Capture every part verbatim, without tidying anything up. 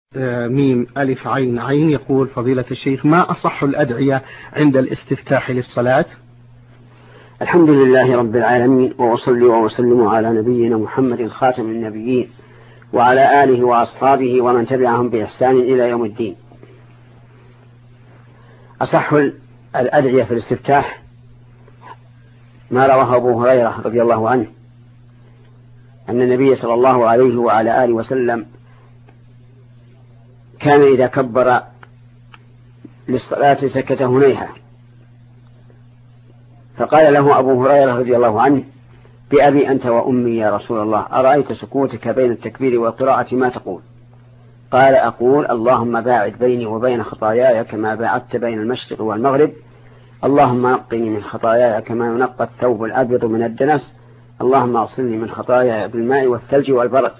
ميم ألف عين عين يقول فضيلة الشيخ: ما أصح الأدعية عند الاستفتاح للصلاة؟ الحمد لله رب العالمين، وأصلي وأسلم على نبينا محمد خاتم النبيين وعلى آله وأصحابه ومن تبعهم بإحسان إلى يوم الدين. أصح الأدعية في الاستفتاح ما رواه أبو هريرة رضي الله عنه أن النبي صلى الله عليه وعلى آله وسلم كان إذا كبر للصلاة سكت هنيهة، فقال له أبو هريرة رضي الله عنه: بأبي أنت وأمي يا رسول الله، أرأيت سكوتك بين التكبير والقراءة ما تقول؟ قال: أقول اللهم باعد بيني وبين خطاياي كما باعدت بين المشرق والمغرب، اللهم نقني من خطاياي كما ينقى الثوب الأبيض من الدنس، اللهم اغسلني من خطاياي بالماء والثلج والبرد.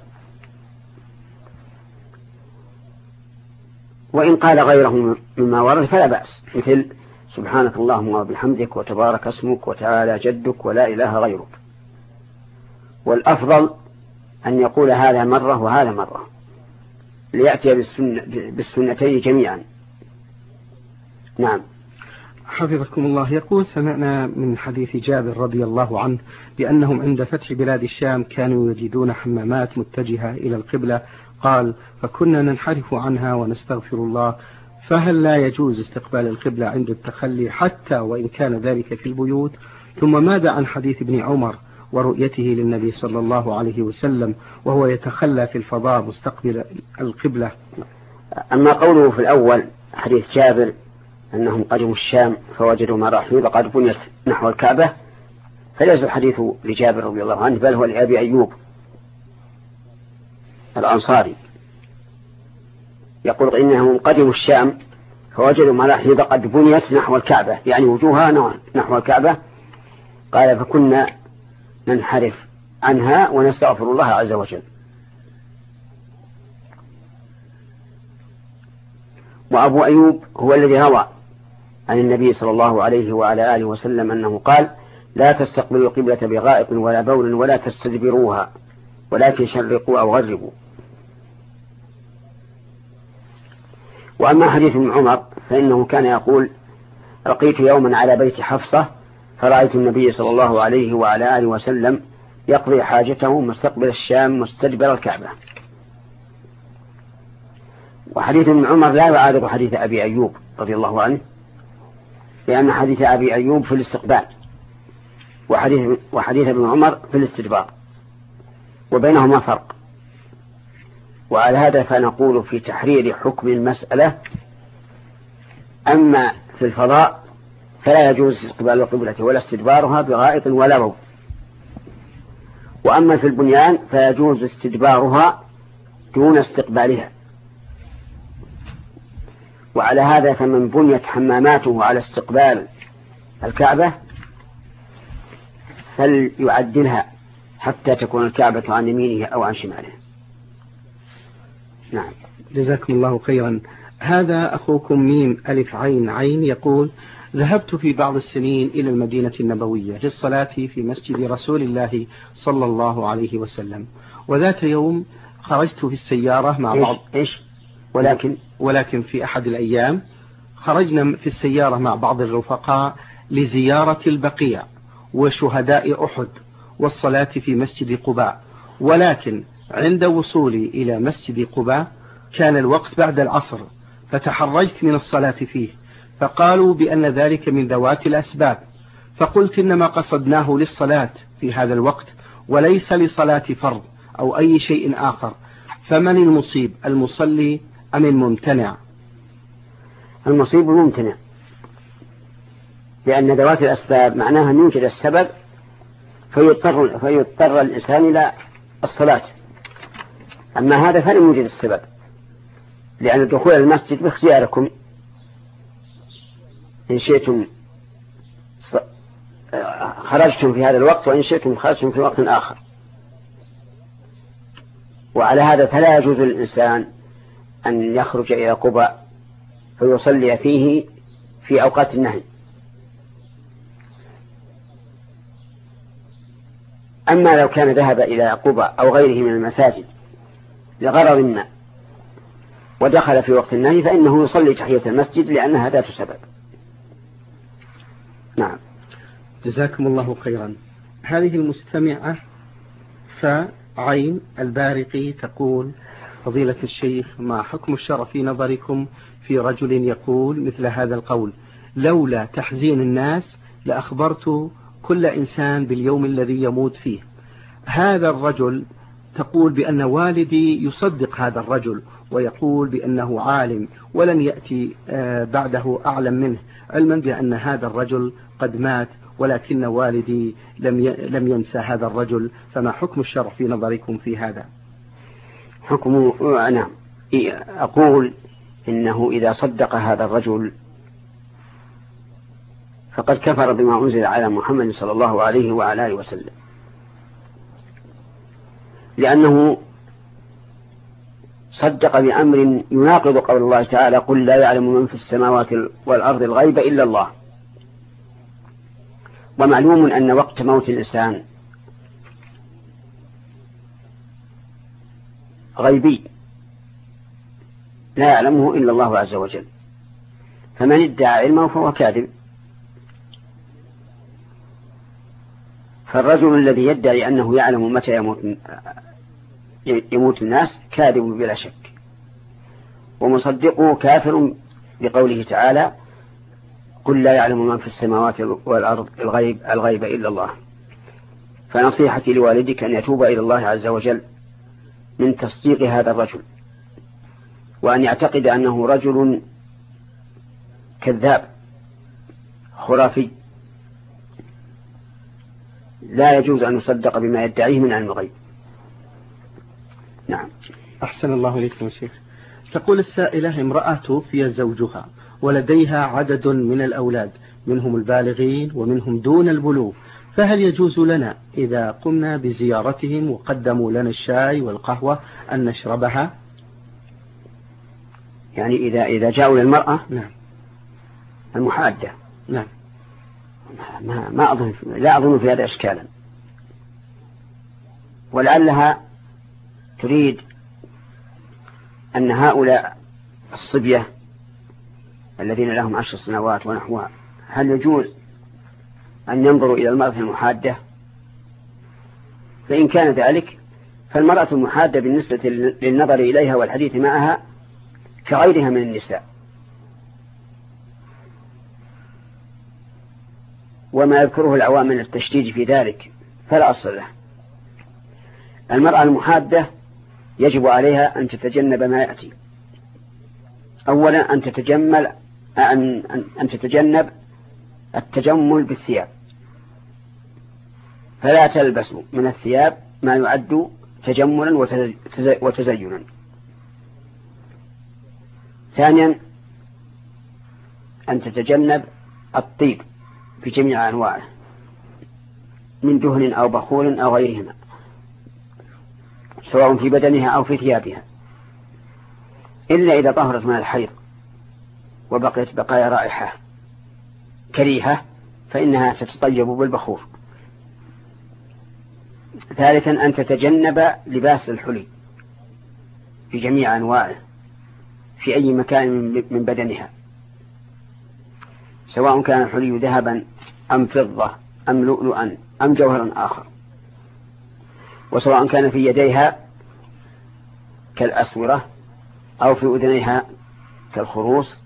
وإن قال غيره مما ورد فلا بأس، مثل سبحانك اللهم وبحمدك وتبارك اسمك وتعالى جدك ولا إله غيرك. والأفضل أن يقول هذا مرة وهذا مرة ليأتي بالسنة بالسنتين جميعا. نعم. حفظكم الله. يقول: سمعنا من حديث جابر رضي الله عنه بأنهم عند فتح بلاد الشام كانوا يجدون حمامات متجهة إلى القبلة، قال: فكنا ننحرف عنها ونستغفر الله، فهل لا يجوز استقبال القبلة عند التخلي حتى وإن كان ذلك في البيوت؟ ثم ماذا عن حديث ابن عمر ورؤيته للنبي صلى الله عليه وسلم وهو يتخلى في الفضاء مستقبل القبلة؟ أما قوله في الأول حديث جابر أنهم قدموا الشام فوجدوا مراحيض قد بنيت نحو الكعبة، فليس الحديث لجابر رضي الله عنه، بل هو لأبي أيوب الأنصاري، يقول إنهم قدموا الشام فوجدوا مراحيض قد بنيت نحو الكعبة، يعني وجوهها نحو الكعبة. قال: فكنا ننحرف عنها ونستغفر الله عز وجل. وأبو أيوب هو الذي روى عن النبي صلى الله عليه وعلى آله وسلم أنه قال: لا تستقبلوا القبلة بغائط ولا بول ولا تستدبروها ولكن شرقوا أو غربوا. وأما حديث ابن عمر فإنه كان يقول: لقيت يوما على بيت حفصة فرأيت النبي صلى الله عليه وعلى آله وسلم يقضي حاجته مستقبل الشام مستدبر الكعبة. وحديث ابن عمر لا يعارض حديث أبي أيوب رضي الله عنه، لأن حديث أبي أيوب في الاستقبال وحديث, وحديث ابن عمر في الاستدبار، وبينهما فرق. وعلى هذا فنقول في تحرير حكم المسألة: أما في الفضاء فلا يجوز استقبال القبلة ولا استدبارها بغائط ولا بول، وأما في البنيان فيجوز استدبارها دون استقبالها. وعلى هذا فمن بنيت حماماته على استقبال الكعبة فليعدلها حتى تكون الكعبة عن يمينه أو عن شماله. نعم. جزاكم الله خيرا. هذا أخوكم ميم ألف عين عين يقول: ذهبت في بعض السنين إلى المدينة النبوية للصلاة في مسجد رسول الله صلى الله عليه وسلم، وذات يوم خرجت في السيارة مع بعض إيش؟ ولكن ولكن في أحد الأيام خرجنا في السيارة مع بعض الرفقاء لزيارة البقيع وشهداء أحد والصلاة في مسجد قباء، ولكن عند وصولي إلى مسجد قباء كان الوقت بعد العصر، فتحرجت من الصلاة فيه، فقالوا بأن ذلك من ذوات الأسباب، فقلت إنما قصدناه للصلاة في هذا الوقت وليس لصلاة فرض أو أي شيء آخر، فمن المصيب، المصلي أم الممتنع؟ المصيب الممتنع، لأن ذوات الأسباب معناها أن يوجد السبب فيضطر, فيضطر الإنسان إلى الصلاة. أما هذا فلم يوجد السبب، لأن دخول المسجد باختياركم، إن شئتم خرجتم في هذا الوقت وإن شئتم خرجتم في وقت آخر. وعلى هذا فلا يجوز للإنسان أن يخرج إلى قباء فيصلي فيه في أوقات النهي. أما لو كان ذهب إلى قباء أو غيره من المساجد لغرض ما ودخل في وقت النهي فإنه يصلي تحية المسجد لأنها ذات سبب. نعم. جزاكم الله خيرا. هذه المستمعة فعين البارقي تقول: فضيلة الشيخ، ما حكم الشرع في نظركم في رجل يقول مثل هذا القول: لولا تحزين الناس لأخبرت كل إنسان باليوم الذي يموت فيه. هذا الرجل تقول بأن والدي يصدق هذا الرجل ويقول بأنه عالم ولن يأتي بعده أعلم منه، علما بأن هذا الرجل قد مات، ولكن والدي لم لم ينسى هذا الرجل، فما حكم الشرع في نظركم في هذا؟ حكم نعم، أقول إنه إذا صدق هذا الرجل فقد كفر بما أنزل على محمد صلى الله عليه وعلى آله وسلم، لأنه صدق بأمر يناقض قول الله تعالى: قل لا يعلم من في السماوات والأرض الغيب إلا الله. ومعلوم أن وقت موت الإنسان غيبي لا يعلمه إلا الله عز وجل، فمن ادعى علمه فهو كاذب. فالرجل الذي يدعي أنه يعلم متى يموت يموت الناس كاذب بلا شك، ومصدقه كافر بقوله تعالى: قل لا يعلم من في السماوات والأرض الغيب الغيب إلا الله. فنصيحتي لوالدك أن يتوب إلى الله عز وجل من تصديق هذا الرجل، وأن يعتقد أنه رجل كذاب خرافي لا يجوز أن يصدق بما يدعيه من علم الغيب. نعم. أحسن الله إليكم يا شيخ. تقول السائلة: امرأة توفي زوجها ولديها عدد من الأولاد، منهم البالغين ومنهم دون البلوغ، فهل يجوز لنا إذا قمنا بزيارتهم وقدموا لنا الشاي والقهوة أن نشربها؟ يعني إذا إذا جاءوا للمرأة نعم المحادة. نعم. ما ما أظن لا أظن في هذا إشكالا، ولعلها تريد أن هؤلاء الصبية الذين لهم عشر سنوات ونحوها هل يجوز أن ينظروا إلى المرأة المحادة؟ فإن كان ذلك فالمرأة المحادة بالنسبة للنظر إليها والحديث معها كغيرها من النساء، وما يذكره العوام من التشديد في ذلك فلا أصل له. المرأة المحادة يجب عليها أن تتجنب ما يأتي. أولا أن تتجمل أن, أن تتجنب التجمل بالثياب، فلا تلبس من الثياب ما يعد تجملا وتزينا. ثانيا أن تتجنب الطيب في جميع أنواعه من دهن أو بخور أو غيرهما، سواء في بدنها أو في ثيابها، إلا إذا طهرت من الحيض وبقيت بقايا رائحة كريهة فإنها تتطيب بالبخور. ثالثا أن تتجنب لباس الحلي في جميع أنواعه في أي مكان من بدنها، سواء كان الحلي ذهبا أم فضة أم لؤلؤا أم جوهرا آخر، وسواء كان في يديها كالأسورة أو في أذنيها كالخروص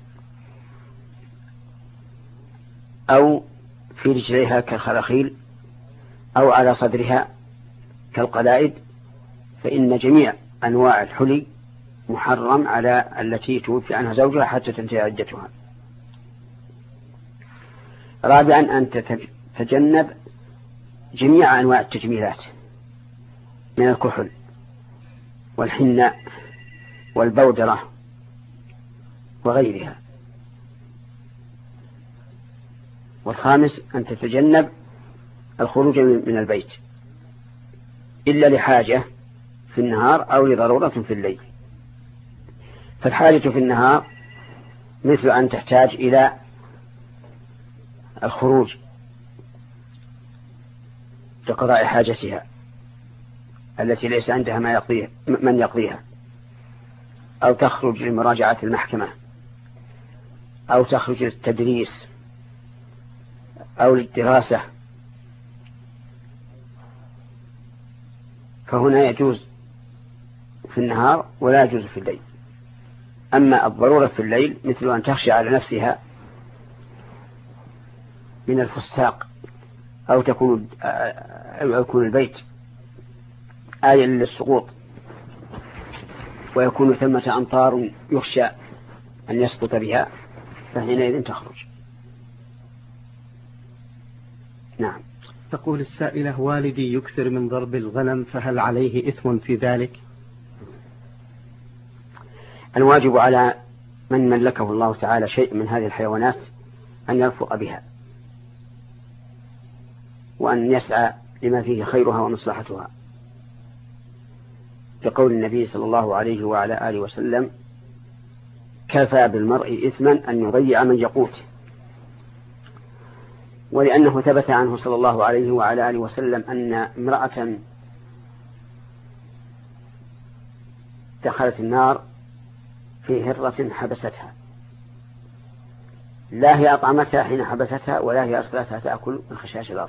أو في رجليها كالخلاخيل أو على صدرها كالقلائد، فإن جميع أنواع الحلي محرم على التي توفي عنها زوجها حتى تنتهي عدتها. رابعا أن تتجنب جميع أنواع التجميلات من الكحل والحناء والبودرة وغيرها. والخامس أن تتجنب الخروج من البيت إلا لحاجة في النهار أو لضرورة في الليل. فالحاجة في النهار مثل أن تحتاج إلى الخروج لقضاء حاجتها التي ليس عندها ما يقضيها من يقضيها، أو تخرج لمراجعة المحكمة أو تخرج للتدريس أو للدراسة، فهنا يجوز في النهار ولا يجوز في الليل. أما الضرورة في الليل مثل أن تخشى على نفسها من الفساق أو تكون أو يكون البيت آية للسقوط ويكون ثمة أمطار يخشى أن يسقط بها، فحينئذ تخرج. نعم. تقول السائلة: والدي يكثر من ضرب الغنم، فهل عليه إثم في ذلك؟ الواجب على من ملكه الله تعالى شيء من هذه الحيوانات أن يرفق بها وأن يسعى لما فيه خيرها ومصلحتها، لقول النبي صلى الله عليه وعلى آله وسلم: كفى بالمرء إثما أن يضيع من يقوت. ولأنه ثبت عنه صلى الله عليه وعلى آله وسلم أن امرأة دخلت النار في هرة حبستها، لا هي أطعمتها حين حبستها ولا هي أرسلتها تأكل من خشاش الأرض.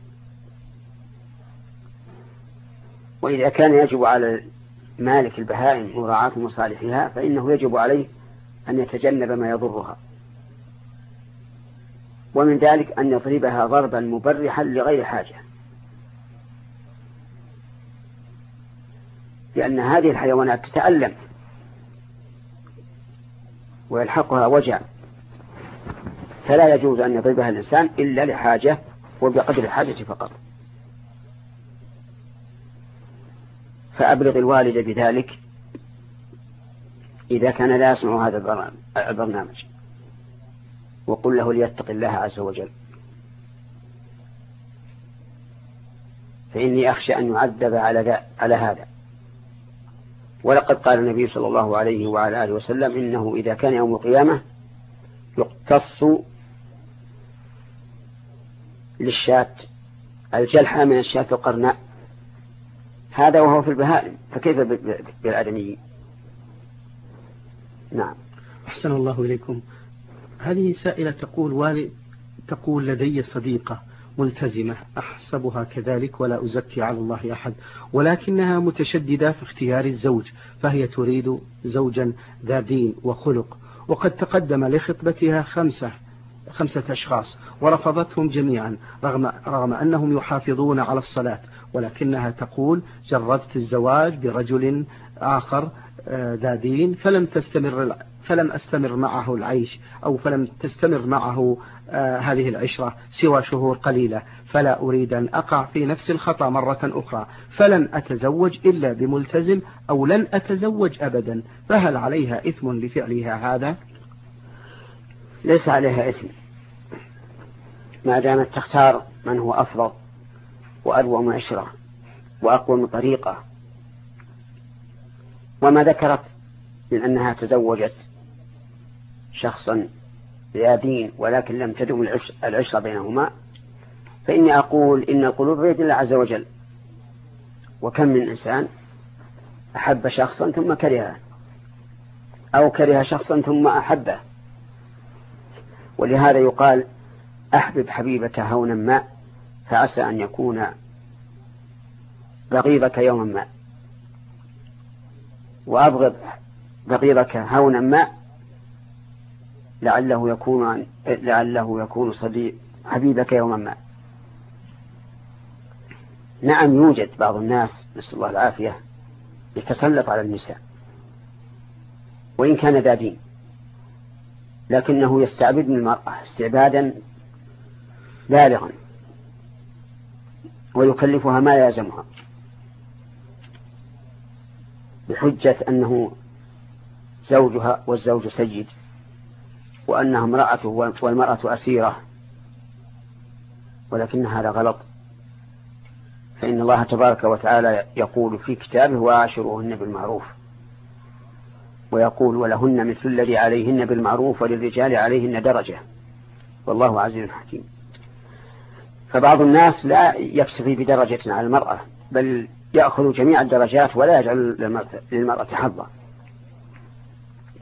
وإذا كان يجب على مالك البهائم مراعاة مصالحها فإنه يجب عليه أن يتجنب ما يضرها، ومن ذلك أن يضربها ضربا مبرحا لغير حاجة، لأن هذه الحيوانات تتألم ويلحقها وجع، فلا يجوز أن يضربها الإنسان إلا لحاجة وبقدر الحاجة فقط. فأبلغ الوالد بذلك إذا كان لا يسمع هذا البرنامج، وقل له ليتق الله عز وجل، فإني أخشى أن يعذب على على هذا. ولقد قال النبي صلى الله عليه وعلى آله وسلم: إنه إذا كان يوم القيامة يقتص للشاة الجلحة من الشاة القرناء، هذا وهو في البهائم، فكيف بالآدميين؟ نعم. أحسن الله إليكم. هذه سائلة تقول: والد تقول لدي صديقة ملتزمة أحسبها كذلك ولا أزكي على الله أحد، ولكنها متشددة في اختيار الزوج، فهي تريد زوجا ذا دين وخلق، وقد تقدم لخطبتها خمسة خمسة أشخاص ورفضتهم جميعا رغم, رغم أنهم يحافظون على الصلاة، ولكنها تقول: جربت الزواج برجل آخر ذا دين فلم تستمر فلم أستمر معه العيش أو فلم تستمر معه آه هذه العشرة سوى شهور قليلة، فلا أريد أن أقع في نفس الخطأ مرة أخرى، فلن أتزوج إلا بملتزم أو لن أتزوج أبدا، فهل عليها إثم لفعلها هذا؟ ليس عليها إثم ما دامت تختار من هو أفضل وأروى عشرة وأقوى طريقة. وما ذكرت من أنها تزوجت شخصا ذا دين ولكن لم تدم العشرة بينهما، فإني أقول إن القلوب بيد الله عز وجل، وكم من إنسان أحب شخصا ثم كرهه أو كره شخصا ثم أحبه. ولهذا يقال: أحبب حبيبك هونا ما فعسى أن يكون بغيضك يوما ما، وأبغض بغيضك هونا ما لعله يكون لعله يكون صديق حبيبك يوما ما. نعم، يوجد بعض الناس نسأل الله العافية يتسلط على النساء وإن كان ذا دين، لكنه يستعبد من المرأة استعبادا بالغا ويكلفها ما يلزمها بحجة أنه زوجها والزوج سيد وأنها امرأته والمرأة أسيرة، ولكن هذا غلط. فإن الله تبارك وتعالى يقول في كتابه: وعاشروهن بالمعروف، ويقول: ولهن مثل الذي عليهن بالمعروف وللرجال عليهن درجة والله عزيز حكيم. فبعض الناس لا يكتفي بدرجة على المرأة بل يأخذ جميع الدرجات ولا يجعل للمرأة حظا.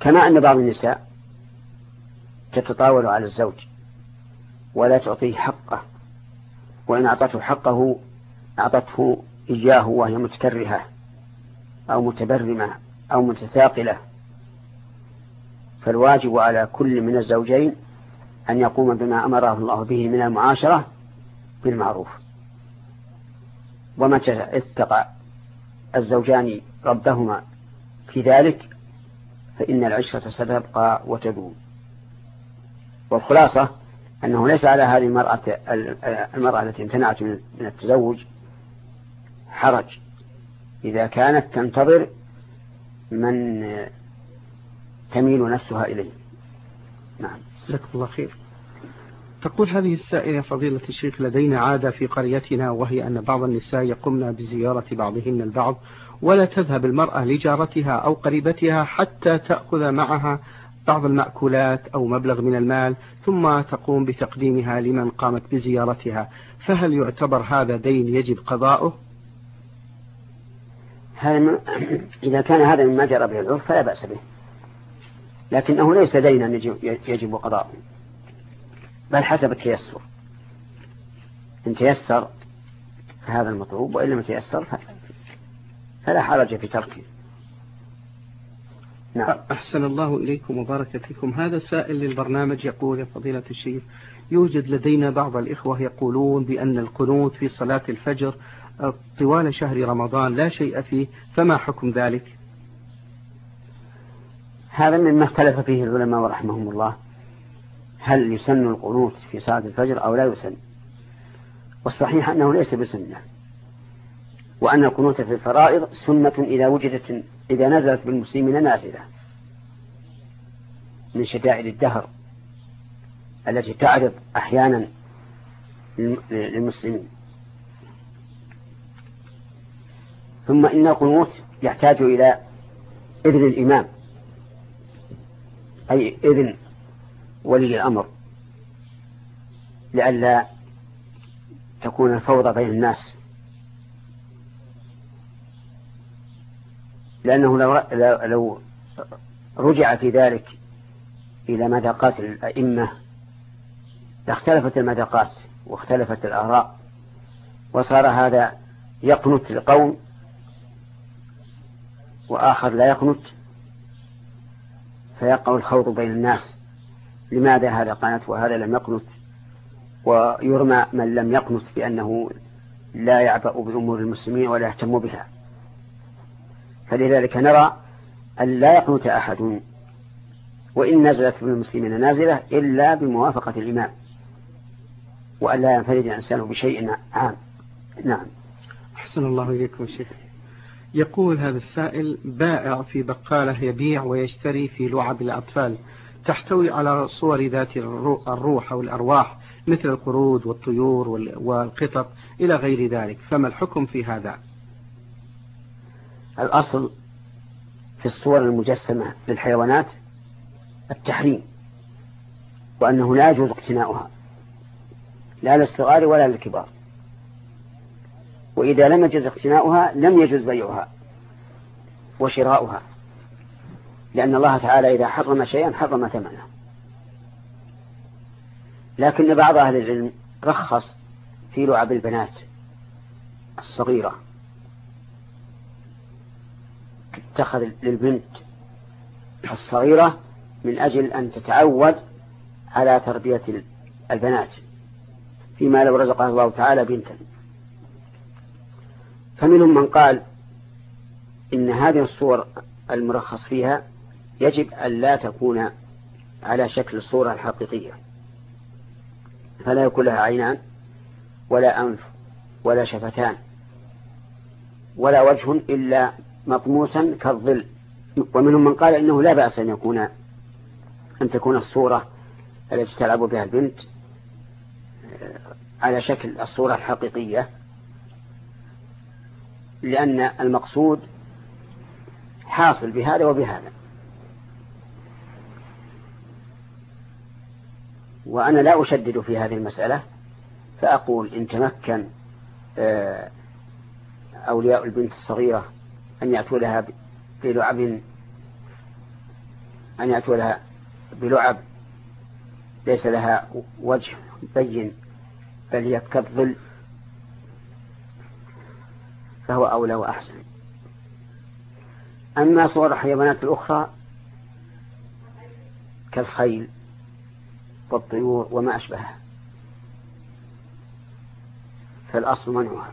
كما أن بعض النساء تتطاول على الزوج ولا تعطيه حقه، وإن أعطته حقه أعطته إياه وهي متكرهة أو متبرمة أو متثاقلة. فالواجب على كل من الزوجين أن يقوم بما أمره الله به من المعاشرة بالمعروف. ومتى اتقى الزوجان ربهما في ذلك فإن العشرة ستبقى وتدوم. والخلاصة أنه ليس على هذه المرأة, المرأة التي امتنعت من التزوج حرج إذا كانت تنتظر من تميل نفسها إليه. نعم. جزاكم الله خير. تقول هذه السائلة: فضيلة الشيخ، لدينا عادة في قريتنا، وهي أن بعض النساء يقومن بزيارة بعضهن البعض، ولا تذهب المرأة لجارتها أو قريبتها حتى تأخذ معها بعض المأكولات أو مبلغ من المال، ثم تقوم بتقديمها لمن قامت بزيارتها، فهل يعتبر هذا دين يجب قضاؤه؟ إذا كان هذا مما جرى به العرف فلا بأس به، لكنه ليس دينا يجب قضاؤه، بل حسب التيسر. إن تيسر فهذا المطلوب، وإن لم يتيسر فلا حرج في تركه. نعم. أحسن الله إليكم وبارك فيكم. هذا سائل للبرنامج يقول: يا فضيلة الشيخ، يوجد لدينا بعض الإخوة يقولون بأن القنوت في صلاة الفجر طوال شهر رمضان لا شيء فيه، فما حكم ذلك؟ هذا مما اختلف فيه العلماء رحمهم الله، هل يسن القنوت في صلاة الفجر أو لا يسن؟ والصحيح أنه ليس بسنة، وأن القنوت في الفرائض سنة إذا وجدت إذا نزلت بالمسلمين نازلة من شدائد الدهر التي تعرض أحيانا للمسلمين. ثم إن القنوت يحتاج إلى إذن الإمام، أي إذن ولي الأمر، لئلا تكون الفوضى بين الناس، لأنه لو, لو رجع في ذلك إلى مذاقات الأئمة لاختلفت المذاقات واختلفت الآراء، وصار هذا يقنت لقوم وآخر لا يقنت، فيقع الخوض بين الناس: لماذا هذا قنت وهذا لم يقنت؟ ويرمى من لم يقنت بأنه لا يعبأ بأمور المسلمين ولا يهتم بها. فلذلك نرى أن لا يقنت أحد وإن نزلت من المسلمين نازلة إلا بموافقة الإمام، وأن لا ينفرد الإنسان بشيء عام. نعم. أحسن الله إليكم شيخ. يقول هذا السائل: بائع في بقالة يبيع ويشتري في لعب الأطفال تحتوي على صور ذات الروح أو الأرواح مثل القرود والطيور والقطط إلى غير ذلك، فما الحكم في هذا؟ الأصل في الصور المجسمة للحيوانات التحريم، وأنه لا يجوز اقتناؤها لا للصغار ولا للكبار، وإذا لم يجوز اقتناؤها لم يجوز بيعها وشراؤها، لأن الله تعالى إذا حرم شيئا حرم ثمنه. لكن بعض أهل العلم رخص في لعب البنات الصغيرة، اتخذ للبنت الصغيرة من أجل أن تتعود على تربية البنات فيما لو رزقها الله تعالى بنتا. فمنهم من قال إن هذه الصور المرخص فيها يجب أن لا تكون على شكل الصورة الحقيقية، فلا يكون لها عينان ولا أنف ولا شفتان ولا وجه إلا مطموسا كالظل. ومنهم من قال إنه لا بأس أن يكون أن تكون الصورة التي تلعب بها البنت على شكل الصورة الحقيقية، لأن المقصود حاصل بهذا وبهذا. وأنا لا أشدد في هذه المسألة، فأقول إن تمكن أولياء البنت الصغيرة أن يأتوا لها بلعب أن يأتوا لها بلعب ليس لها وجه بين بل هي كالظل، فهو أولى وأحسن. أما صور الحيوانات الأخرى كالخيل والطيور وما أشبهها فالأصل منعها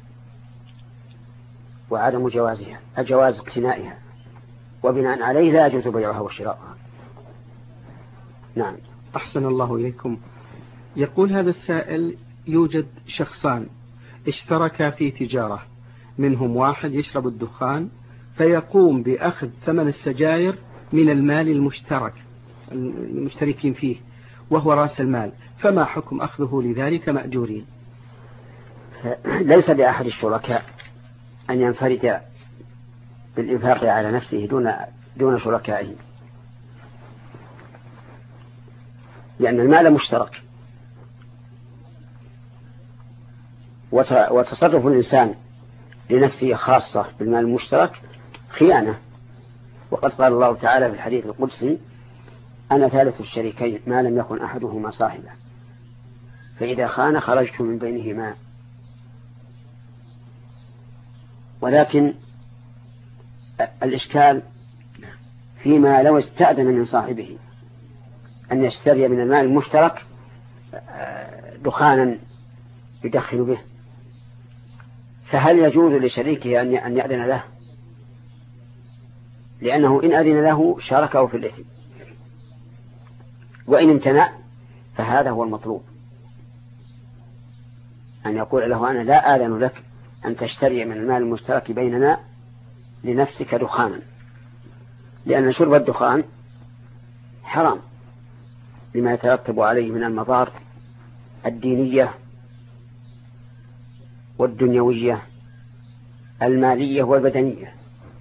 وعدم جوازها أجواز اقتنائها، وبناء عليه لا يجوز بيعها وشراؤها. نعم. أحسن الله إليكم. يقول هذا السائل: يوجد شخصان اشتركا في تجارة، منهم واحد يشرب الدخان فيقوم بأخذ ثمن السجائر من المال المشترك المشتركين فيه وهو رأس المال، فما حكم أخذه لذلك مأجورين؟ ليس لأحد الشركاء أن ينفرد بالإنفاق على نفسه دون دون شركائه، لأن المال مشترك، وتصرف الإنسان لنفسه خاصة بالمال المشترك خيانة. وقد قال الله تعالى في الحديث القدسي: أنا ثالث الشريكين ما لم يكن أحدهما صاحبا، فإذا خان خرجت من بينهما. ولكن الإشكال فيما لو استأذن من صاحبه أن يشتري من المال المشترك دخانا يدخن به، فهل يجوز لشريكه أن يأذن له؟ لأنه إن أذن له شاركه في الإثم، وإن امتنع فهذا هو المطلوب، أن يقول له: أنا لا آذن لك أن تشتري من المال المشترك بيننا لنفسك دخانا، لأن شرب الدخان حرام لما يترتب عليه من المضار الدينية والدنيوية المالية والبدنية.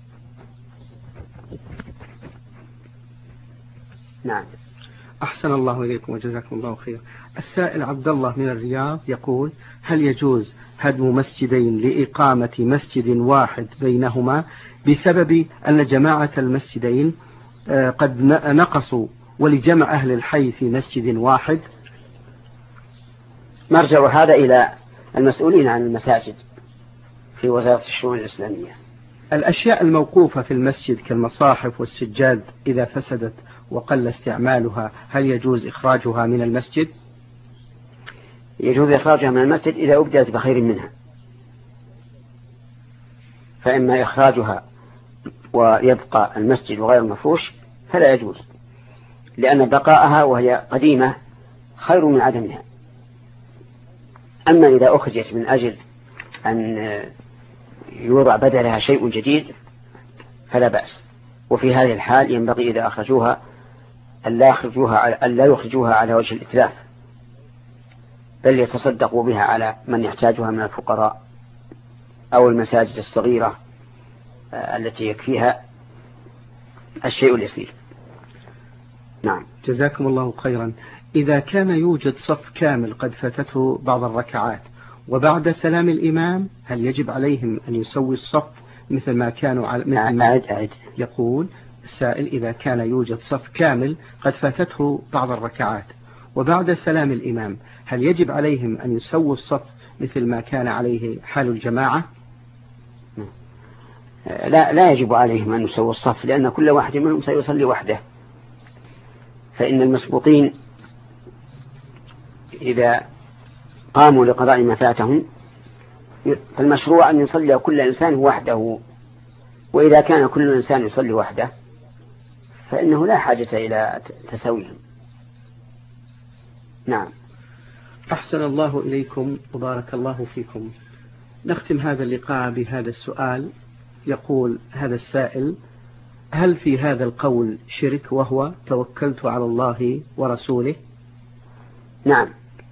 نعم. أحسن الله إليكم وجزاكم الله خير. السائل عبد الله من الرياض يقول: هل يجوز هدم مسجدين لإقامة مسجد واحد بينهما بسبب أن جماعة المسجدين قد نقصوا ولجمع أهل الحي في مسجد واحد؟ مرجع هذا إلى المسؤولين عن المساجد في وزارة الشؤون الإسلامية. الأشياء الموقوفة في المسجد كالمصاحف والسجاد إذا فسدت وقل استعمالها هل يجوز إخراجها من المسجد؟ يجوز إخراجها من المسجد إذا أبدلت بخير منها، فإما إخراجها ويبقى المسجد غير مفروش فلا يجوز، لأن بقاءها وهي قديمة خير من عدمها. أما إذا أخرجت من أجل أن يوضع بدلها شيء جديد فلا بأس. وفي هذه الحال ينبغي إذا أخرجوها ألا يخرجوها ألا يخرجوها على وجه الإتلاف، بل يتصدقوا بها على من يحتاجها من الفقراء أو المساجد الصغيرة التي يكفيها الشيء اليسير. نعم. جزاكم الله خيرا. إذا كان يوجد صف كامل قد فاتته بعض الركعات وبعد سلام الإمام هل يجب عليهم أن يسوي الصف مثل ما كانوا على مثل ما أعد أعد. يقول السائل: إذا كان يوجد صف كامل قد فاتته بعض الركعات وبعد سلام الإمام هل يجب عليهم أن يسووا الصف مثل ما كان عليه حال الجماعة؟ لا لا يجب عليهم أن يسووا الصف، لأن كل واحد منهم سيصلي وحده، فإن المسبوقين إذا قاموا لقضاء ما فاتهم فالمشروع أن يصلي كل إنسان وحده، وإذا كان كل إنسان يصلي وحده فإنه لا حاجة إلى تسويهم. نعم. أحسن الله إليكم وبارك الله فيكم. نختم هذا اللقاء بهذا السؤال. يقول هذا السائل: هل في هذا القول شرك وهو توكلت على الله ورسوله؟ نعم.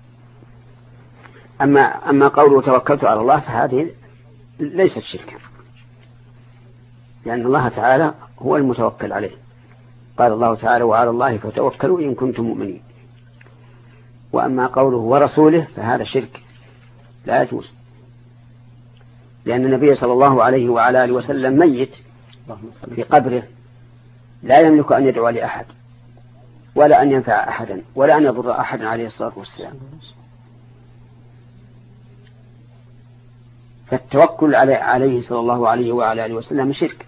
أما أما قوله توكلت على الله فهذه ليست شركا، لأن الله تعالى هو المتوكل عليه. قال الله تعالى: وعلى الله فتوكلوا إن كنتم مؤمنين. وأما قوله ورسوله فهذا شرك لا يجوز، لأن النبي صلى الله عليه وعلى آله وسلم ميت في قبره لا يملك أن يدعو لأحد ولا أن ينفع أحدا ولا أن يضر أحدا عليه الصلاة والسلام. فالتوكل عليه صلى الله عليه وعلى آله وسلم شرك،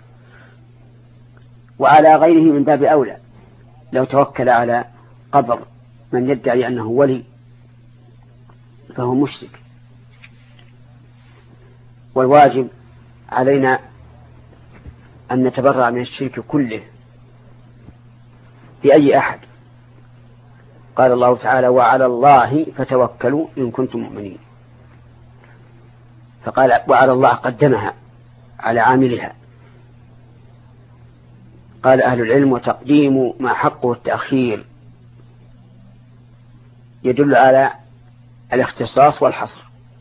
وعلى غيره من باب أولى. لو توكل على قبر من يدعي أنه ولي فهو مشرك. والواجب علينا أن نتبرأ من الشرك كله بأي أحد. قال الله تعالى: وعلى الله فتوكلوا إن كنتم مؤمنين. فقال وعلى الله قدمها على عاملها. قال أهل العلم: وتقديم ما حقه التأخير يدل على الاختصاص والحصر،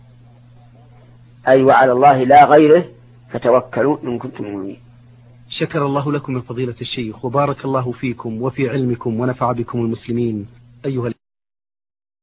أي وعلى الله لا غيره فتوكلوا إن كنتم مؤمنين. شكر الله لكم من فضيلة الشيخ، وبارك الله فيكم وفي علمكم ونفع بكم المسلمين أيها